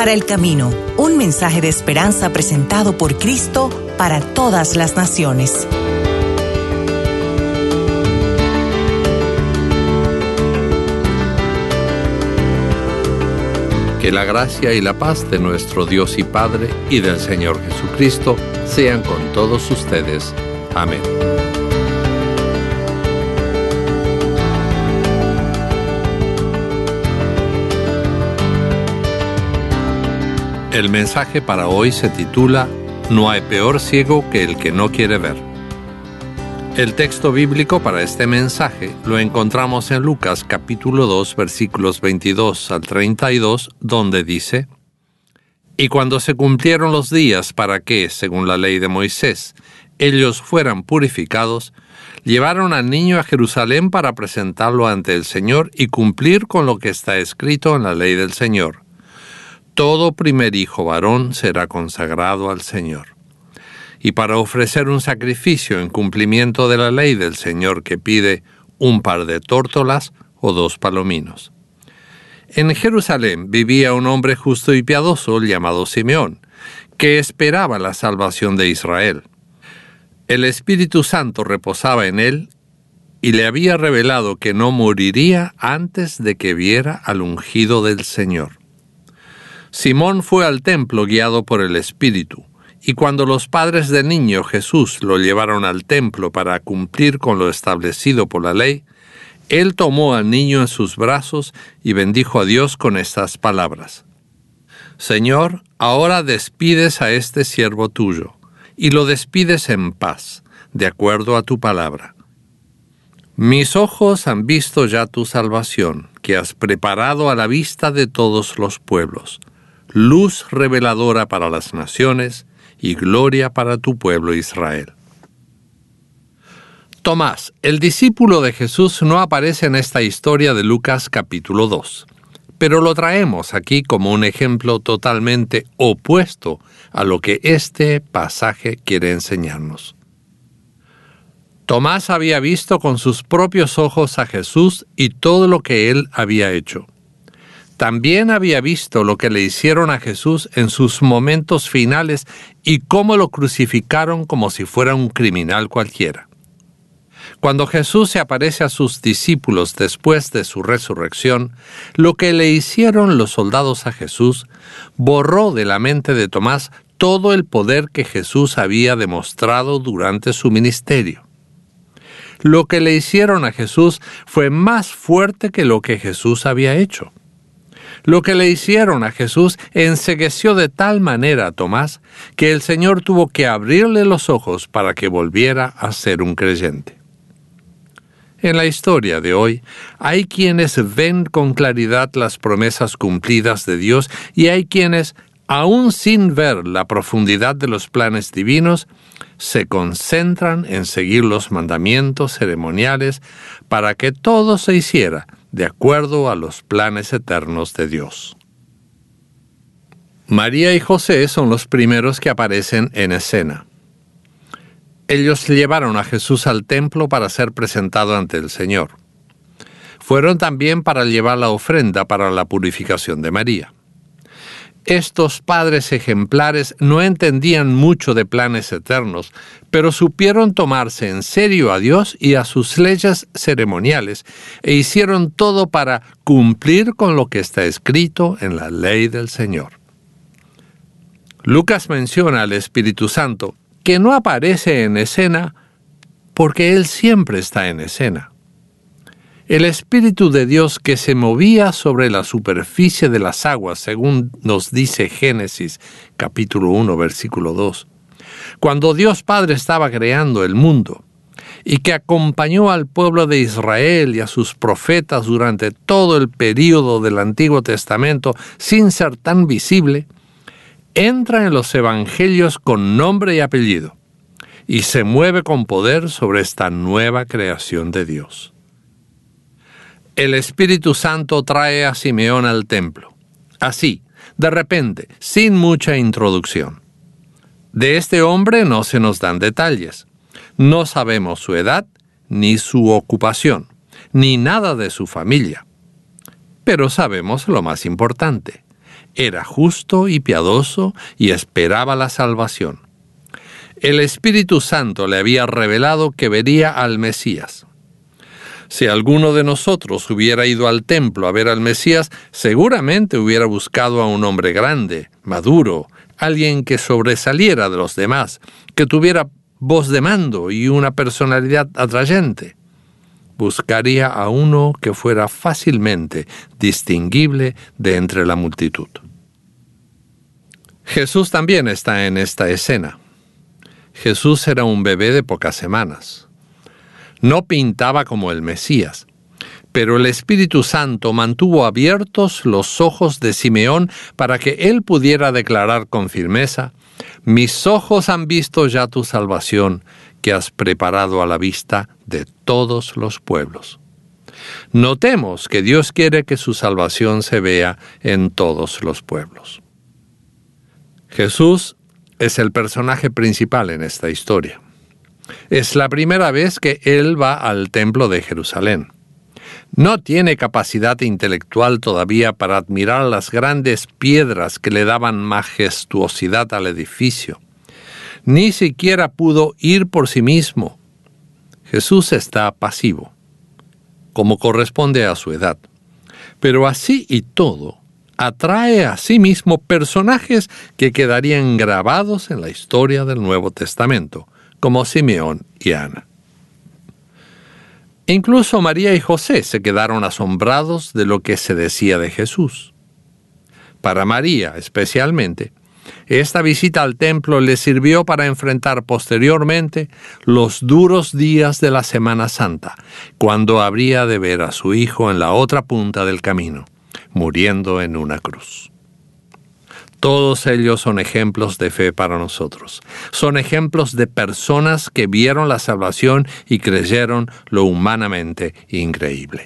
para el camino, un mensaje de esperanza presentado por Cristo para todas las naciones. Que la gracia y la paz de nuestro Dios y Padre y del Señor Jesucristo sean con todos ustedes. Amén. El mensaje para hoy se titula No hay peor ciego que el que no quiere ver. El texto bíblico para este mensaje lo encontramos en Lucas capítulo 2, versículos 22 al 32, donde dice: Y cuando se cumplieron los días para que, según la ley de Moisés, ellos fueran purificados, llevaron al niño a Jerusalén para presentarlo ante el Señor y cumplir con lo que está escrito en la ley del Señor. Todo primer hijo varón será consagrado al Señor. Y para ofrecer un sacrificio en cumplimiento de la ley del Señor que pide un par de tórtolas o 2 palominos. En Jerusalén vivía un hombre justo y piadoso llamado Simeón, que esperaba la salvación de Israel. El Espíritu Santo reposaba en él y le había revelado que no moriría antes de que viera al ungido del Señor. Simón fue al templo guiado por el Espíritu, y cuando los padres del niño Jesús lo llevaron al templo para cumplir con lo establecido por la ley, él tomó al niño en sus brazos y bendijo a Dios con estas palabras: Señor, ahora despides a este siervo tuyo, y lo despides en paz, de acuerdo a tu palabra. Mis ojos han visto ya tu salvación, que has preparado a la vista de todos los pueblos, luz reveladora para las naciones y gloria para tu pueblo Israel. Tomás, el discípulo de Jesús, no aparece en esta historia de Lucas capítulo 2, pero lo traemos aquí como un ejemplo totalmente opuesto a lo que este pasaje quiere enseñarnos. Tomás había visto con sus propios ojos a Jesús y todo lo que él había hecho. También había visto lo que le hicieron a Jesús en sus momentos finales y cómo lo crucificaron como si fuera un criminal cualquiera. Cuando Jesús se aparece a sus discípulos después de su resurrección, lo que le hicieron los soldados a Jesús borró de la mente de Tomás todo el poder que Jesús había demostrado durante su ministerio. Lo que le hicieron a Jesús fue más fuerte que lo que Jesús había hecho. Lo que le hicieron a Jesús encegueció de tal manera a Tomás que el Señor tuvo que abrirle los ojos para que volviera a ser un creyente. En la historia de hoy, hay quienes ven con claridad las promesas cumplidas de Dios y hay quienes, aún sin ver la profundidad de los planes divinos, se concentran en seguir los mandamientos ceremoniales para que todo se hiciera de acuerdo a los planes eternos de Dios. María y José son los primeros que aparecen en escena. Ellos llevaron a Jesús al templo para ser presentado ante el Señor. Fueron también para llevar la ofrenda para la purificación de María. Estos padres ejemplares no entendían mucho de planes eternos, pero supieron tomarse en serio a Dios y a sus leyes ceremoniales, e hicieron todo para cumplir con lo que está escrito en la ley del Señor. Lucas menciona al Espíritu Santo, que no aparece en escena porque Él siempre está en escena. El Espíritu de Dios que se movía sobre la superficie de las aguas, según nos dice Génesis, capítulo 1, versículo 2, cuando Dios Padre estaba creando el mundo, y que acompañó al pueblo de Israel y a sus profetas durante todo el período del Antiguo Testamento sin ser tan visible, entra en los evangelios con nombre y apellido, y se mueve con poder sobre esta nueva creación de Dios. El Espíritu Santo trae a Simeón al templo, así, de repente, sin mucha introducción. De este hombre no se nos dan detalles. No sabemos su edad, ni su ocupación, ni nada de su familia. Pero sabemos lo más importante. Era justo y piadoso y esperaba la salvación. El Espíritu Santo le había revelado que vería al Mesías. Si alguno de nosotros hubiera ido al templo a ver al Mesías, seguramente hubiera buscado a un hombre grande, maduro, alguien que sobresaliera de los demás, que tuviera voz de mando y una personalidad atrayente. Buscaría a uno que fuera fácilmente distinguible de entre la multitud. Jesús también está en esta escena. Jesús era un bebé de pocas semanas. No pintaba como el Mesías, pero el Espíritu Santo mantuvo abiertos los ojos de Simeón para que él pudiera declarar con firmeza: «Mis ojos han visto ya tu salvación, que has preparado a la vista de todos los pueblos». Notemos que Dios quiere que su salvación se vea en todos los pueblos. Jesús es el personaje principal en esta historia. Es la primera vez que él va al templo de Jerusalén. No tiene capacidad intelectual todavía para admirar las grandes piedras que le daban majestuosidad al edificio. Ni siquiera pudo ir por sí mismo. Jesús está pasivo, como corresponde a su edad. Pero así y todo, atrae a sí mismo personajes que quedarían grabados en la historia del Nuevo Testamento, como Simeón y Ana. Incluso María y José se quedaron asombrados de lo que se decía de Jesús. Para María, especialmente, esta visita al templo le sirvió para enfrentar posteriormente los duros días de la Semana Santa, cuando habría de ver a su hijo en la otra punta del camino, muriendo en una cruz. Todos ellos son ejemplos de fe para nosotros. Son ejemplos de personas que vieron la salvación y creyeron lo humanamente increíble.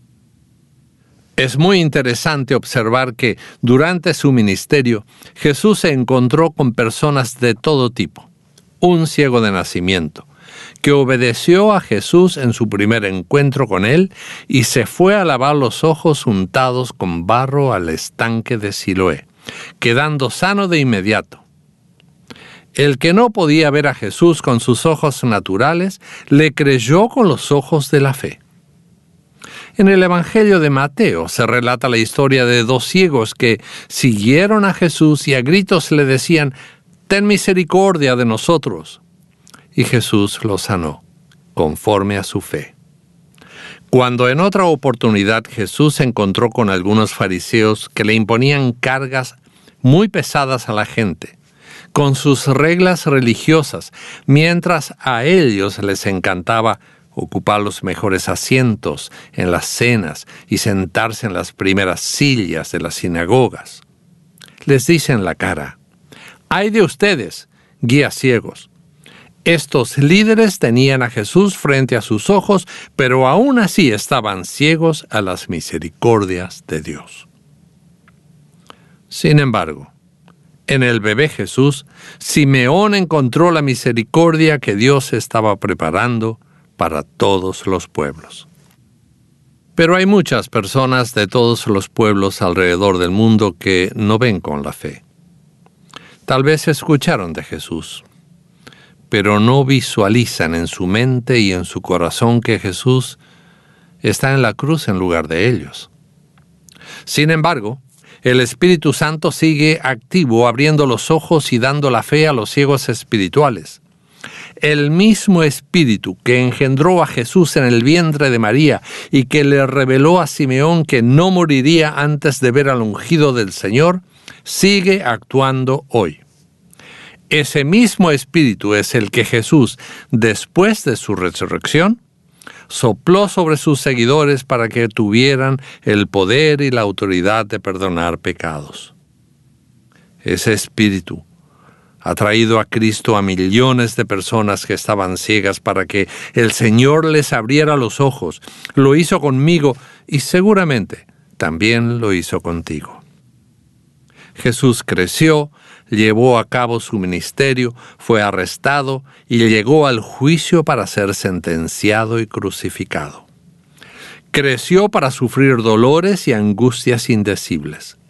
Es muy interesante observar que durante su ministerio Jesús se encontró con personas de todo tipo. Un ciego de nacimiento, que obedeció a Jesús en su primer encuentro con él y se fue a lavar los ojos untados con barro al estanque de Siloé, quedando sano de inmediato. El que no podía ver a Jesús con sus ojos naturales, le creyó con los ojos de la fe. En el Evangelio de Mateo se relata la historia de dos ciegos que siguieron a Jesús y a gritos le decían: «Ten misericordia de nosotros». Y Jesús los sanó, conforme a su fe. Cuando en otra oportunidad Jesús se encontró con algunos fariseos que le imponían cargas muy pesadas a la gente, con sus reglas religiosas, mientras a ellos les encantaba ocupar los mejores asientos en las cenas y sentarse en las primeras sillas de las sinagogas. Les dice en la cara: «¡Ay de ustedes, guías ciegos! Estos líderes tenían a Jesús frente a sus ojos, pero aún así estaban ciegos a las misericordias de Dios». Sin embargo, en el bebé Jesús, Simeón encontró la misericordia que Dios estaba preparando para todos los pueblos. Pero hay muchas personas de todos los pueblos alrededor del mundo que no ven con la fe. Tal vez escucharon de Jesús, pero no visualizan en su mente y en su corazón que Jesús está en la cruz en lugar de ellos. Sin embargo, el Espíritu Santo sigue activo, abriendo los ojos y dando la fe a los ciegos espirituales. El mismo Espíritu que engendró a Jesús en el vientre de María y que le reveló a Simeón que no moriría antes de ver al ungido del Señor, sigue actuando hoy. Ese mismo Espíritu es el que Jesús, después de su resurrección, sopló sobre sus seguidores para que tuvieran el poder y la autoridad de perdonar pecados. Ese Espíritu ha traído a Cristo a millones de personas que estaban ciegas para que el Señor les abriera los ojos. Lo hizo conmigo y seguramente también lo hizo contigo. Jesús creció, llevó a cabo su ministerio, fue arrestado y llegó al juicio para ser sentenciado y crucificado. Creció para sufrir dolores y angustias indecibles.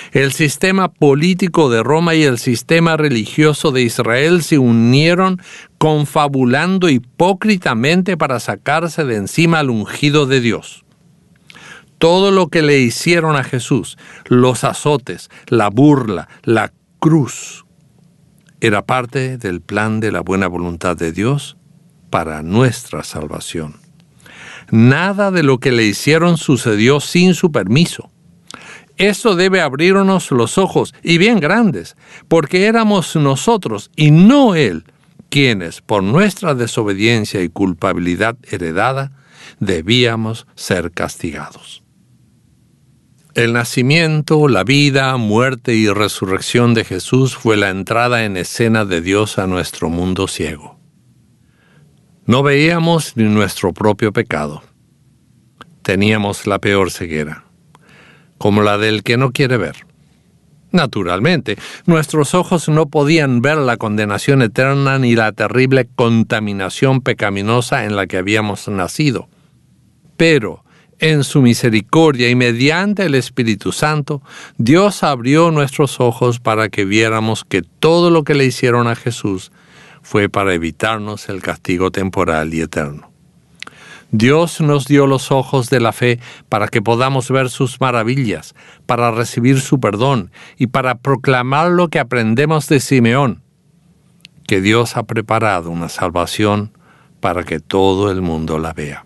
El sistema político de Roma y el sistema religioso de Israel se unieron confabulando hipócritamente para sacarse de encima al ungido de Dios. Todo lo que le hicieron a Jesús, los azotes, la burla, la cruz, era parte del plan de la buena voluntad de Dios para nuestra salvación. Nada de lo que le hicieron sucedió sin su permiso. Esto debe abrirnos los ojos, y bien grandes, porque éramos nosotros y no Él quienes, por nuestra desobediencia y culpabilidad heredada, debíamos ser castigados. El nacimiento, la vida, muerte y resurrección de Jesús fue la entrada en escena de Dios a nuestro mundo ciego. No veíamos ni nuestro propio pecado. Teníamos la peor ceguera, como la del que no quiere ver. Naturalmente, nuestros ojos no podían ver la condenación eterna ni la terrible contaminación pecaminosa en la que habíamos nacido. Pero, en su misericordia y mediante el Espíritu Santo, Dios abrió nuestros ojos para que viéramos que todo lo que le hicieron a Jesús fue para evitarnos el castigo temporal y eterno. Dios nos dio los ojos de la fe para que podamos ver sus maravillas, para recibir su perdón y para proclamar lo que aprendemos de Simeón, que Dios ha preparado una salvación para que todo el mundo la vea.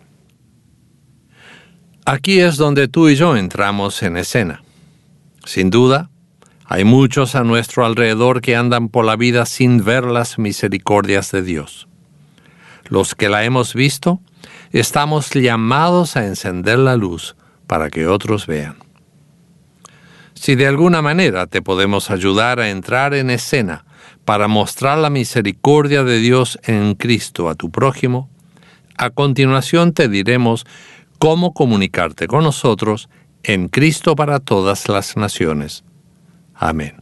Aquí es donde tú y yo entramos en escena. Sin duda, hay muchos a nuestro alrededor que andan por la vida sin ver las misericordias de Dios. Los que la hemos visto, estamos llamados a encender la luz para que otros vean. Si de alguna manera te podemos ayudar a entrar en escena para mostrar la misericordia de Dios en Cristo a tu prójimo, a continuación te diremos cómo comunicarte con nosotros en Cristo para todas las naciones. Amén.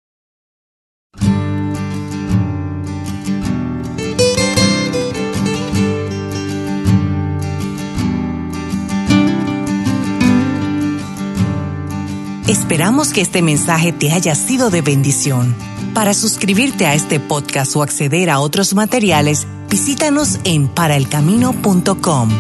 Esperamos que este mensaje te haya sido de bendición. Para suscribirte a este podcast o acceder a otros materiales, visítanos en paraelcamino.com.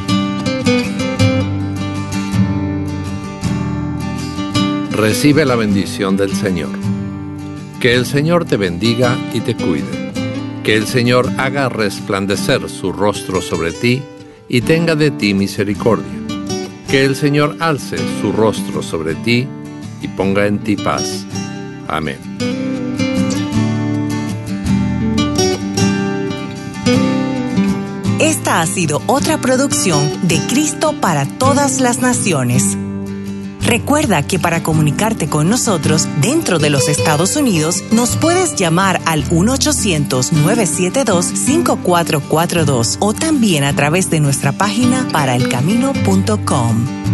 Recibe la bendición del Señor. Que el Señor te bendiga y te cuide. Que el Señor haga resplandecer su rostro sobre ti y tenga de ti misericordia. Que el Señor alce su rostro sobre ti y ponga en ti paz. Amén. Esta ha sido otra producción de Cristo para todas las naciones. Recuerda que para comunicarte con nosotros dentro de los Estados Unidos, nos puedes llamar al 1-800-972-5442 o también a través de nuestra página paraelcamino.com.